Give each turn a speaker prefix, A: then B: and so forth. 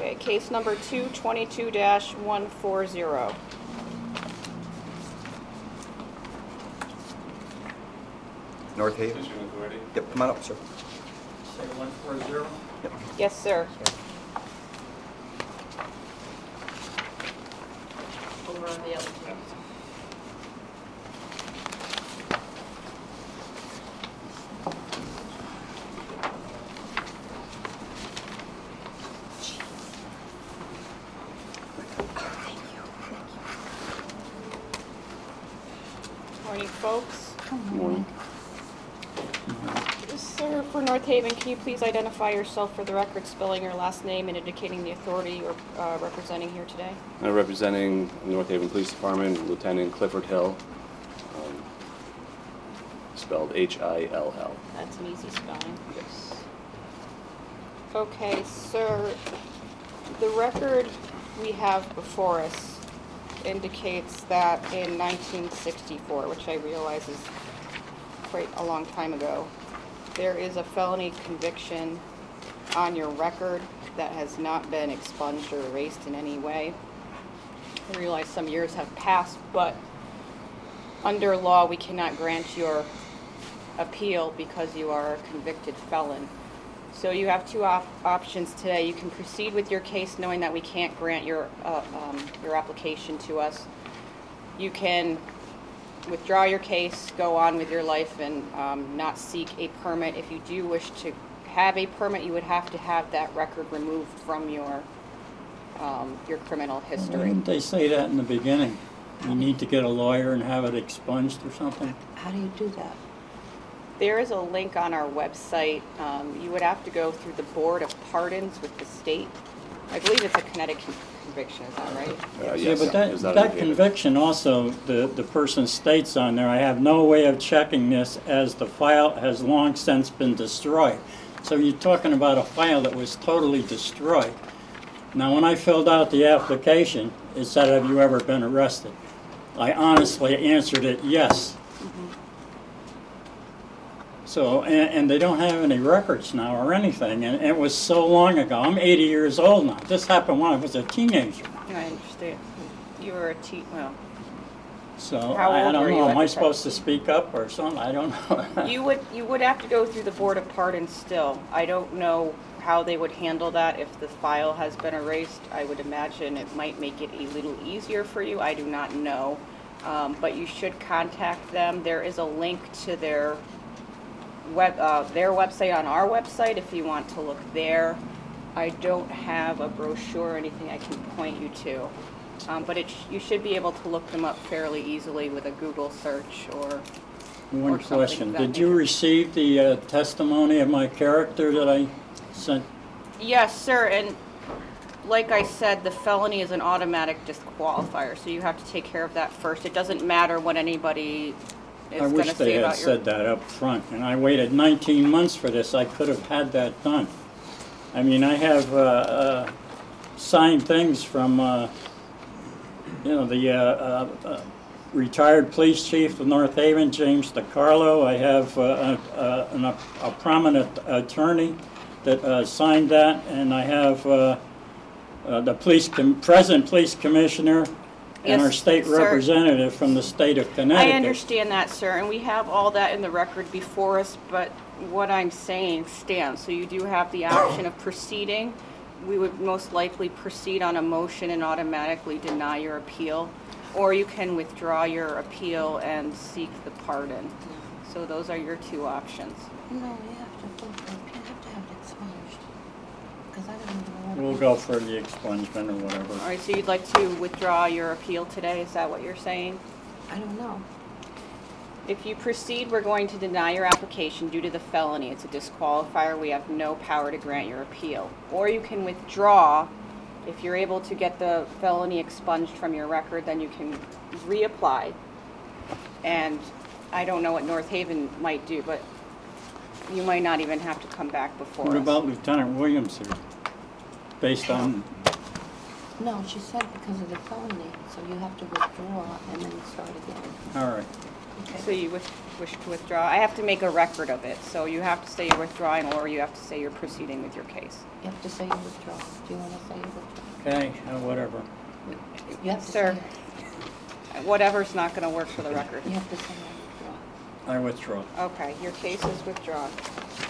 A: Okay, case number 222-140.
B: North Haven.
C: Fishing Authority.
B: Yep, come on up, sir.
D: Say 140?
B: Yep.
A: Yes, sir.
E: Over on the other two.
A: Morning, folks.
B: Morning.
A: Sir, for North Haven, can you please identify yourself for the record, spelling your last name and indicating the authority you're representing here today?
C: Representing North Haven Police Department, Lieutenant Clifford Hill, spelled Hill.
A: That's an easy spelling.
C: Yes.
A: Okay, sir, the record we have before us indicates that in 1964, which I realize is quite a long time ago, there is a felony conviction on your record that has not been expunged or erased in any way. I realize some years have passed, but under law we cannot grant your appeal because you are a convicted felon. So you have two options today. You can proceed with your case knowing that we can't grant your application to us. You can withdraw your case, go on with your life, and not seek a permit. If you do wish to have a permit, you would have to have that record removed from your criminal
D: Why
A: history.
D: didn't they say that in the beginning? You need to get a lawyer and have it expunged or something?
E: How do you do that?
A: There is a link on our website. You would have to go through the Board of Pardons with the state. I believe it's a Connecticut conviction, is that right?
D: Yeah,
C: Yes,
D: but
C: is
D: that
C: in Haven?
D: conviction also, the person states on there, I have no way of checking this as the file has long since been destroyed. So you're talking about a file that was totally destroyed. Now, when I filled out the application, it said, have you ever been arrested? I honestly answered it, yes. So, and they don't have any records now or anything, and it was so long ago. I'm 80 years old now. This happened when I was a teenager.
A: I understand. You were a well.
D: So,
A: How
D: I
A: old
D: don't
A: were you
D: know,
A: at
D: am I
A: the
D: supposed
A: time?
D: to speak up or something? I don't know.
A: You would have to go through the Board of Pardons still. I don't know how they would handle that if the file has been erased. I would imagine it might make it a little easier for you. I do not know. But you should contact them. There is a link to their website on our website if you want to look there. I don't have a brochure or anything I can point you to. But you should be able to look them up fairly easily with a Google search or
D: One
A: or something
D: question,
A: of that
D: did you
A: nature.
D: receive the testimony of my character that I sent?
A: Yes, sir, and like I said, the felony is an automatic disqualifier, so you have to take care of that first. It doesn't matter what anybody is
D: I
A: going
D: wish
A: to
D: they
A: say
D: had
A: about your...
D: said that up front, and I waited 19 months for this. I could have had that done. I mean, I have signed things from, the retired police chief of North Haven, James DiCarlo. I have a prominent attorney that signed that, and I have the present police commissioner and our
A: Yes,
D: state
A: sir.
D: representative from the state of Connecticut.
A: I understand that, sir, and we have all that in the record before us, but what I'm saying stands. So you do have the option of proceeding. We would most likely proceed on a motion and automatically deny your appeal, or you can withdraw your appeal and seek the pardon. So those are your two options.
E: No, you have to go for it. You have to have it expunged. Because I don't know what...
D: We'll go for the expungement or whatever.
A: All right, so you'd like to withdraw your appeal today, is that what you're saying?
E: I don't know.
A: If you proceed, we're going to deny your application due to the felony. It's a disqualifier. We have no power to grant your appeal. Or you can withdraw. If you're able to get the felony expunged from your record, then you can reapply. And I don't know what North Haven might do, but you might not even have to come back before
D: What
A: us.
D: about Lieutenant Williams here? Based on,
E: No, she said because of the felony, so you have to withdraw and then start again.
D: all right.
A: So you wish to withdraw? I have to make a record of it, so you have to say you're withdrawing, or you have to say you're proceeding with your case.
E: You have to say you withdraw. Do you want to say you withdraw?
D: Okay, whatever.
E: You have to
A: Sir.
E: say it.
A: Whatever's not gonna work for the record.
E: You have to say you withdraw.
D: I withdraw.
A: Okay, your case is withdrawn.